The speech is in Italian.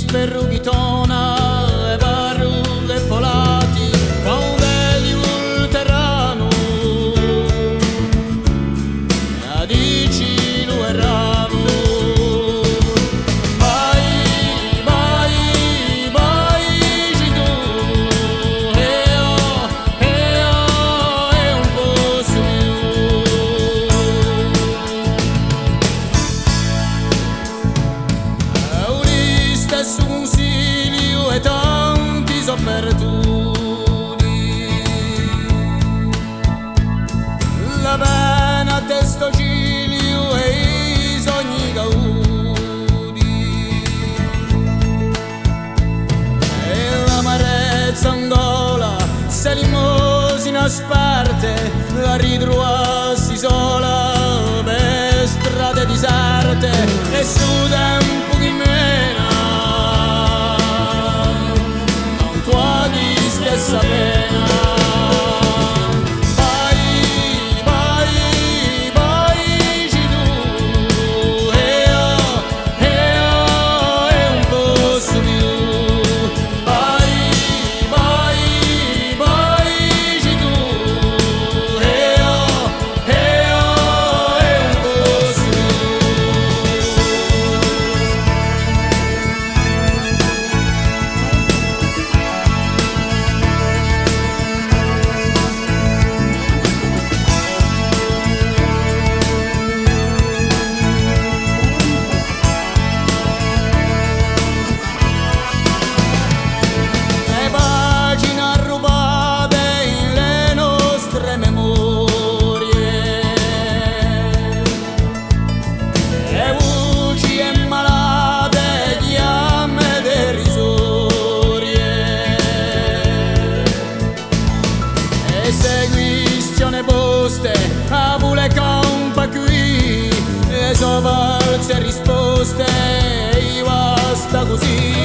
sperrughitona e parrulle volati fa un vecchio terrano a dici lo errano. Vai, vai, vai tu e un po' su stesso consiglio e tanti so perduti. La pena a testo ciglio e i sogni caduti e l'amarezza angola se limosina sparte la ritrovassi sola per strade diserte e su tempo che mena stessa pena. Vai, vai, vai tu e un po' su più. Vai, vai, vai tu e un po' su più. Seguizione poste a vule campa qui e so valse risposte io basta così.